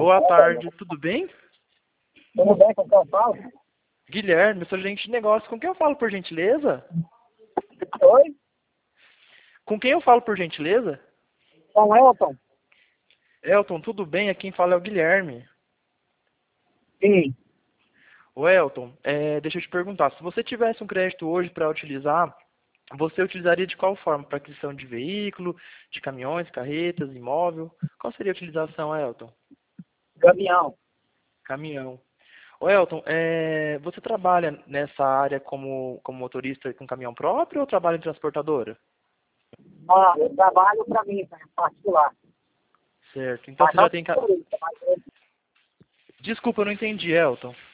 Boa tarde, tudo bem? Tudo bem com o que eu falo? Guilherme, eu sou gerente de negócio. Com quem eu falo, por gentileza? Oi? Com quem eu falo, por gentileza? Com Elton? Elton, tudo bem? Aqui quem fala é o Guilherme. Sim. Ô Elton, deixa eu te perguntar, se você tivesse um crédito hoje para utilizar, você utilizaria de qual forma? Para aquisição de veículo, de caminhões, carretas, imóvel? Qual seria a utilização, Elton? Caminhão. Caminhão. Ô Elton, você trabalha nessa área como motorista com caminhão próprio ou trabalha em transportadora? Ah, eu trabalho para mim, né, particular. Certo. Então Mas você não já tem... motorista, mas eu Desculpa, eu não entendi, Elton.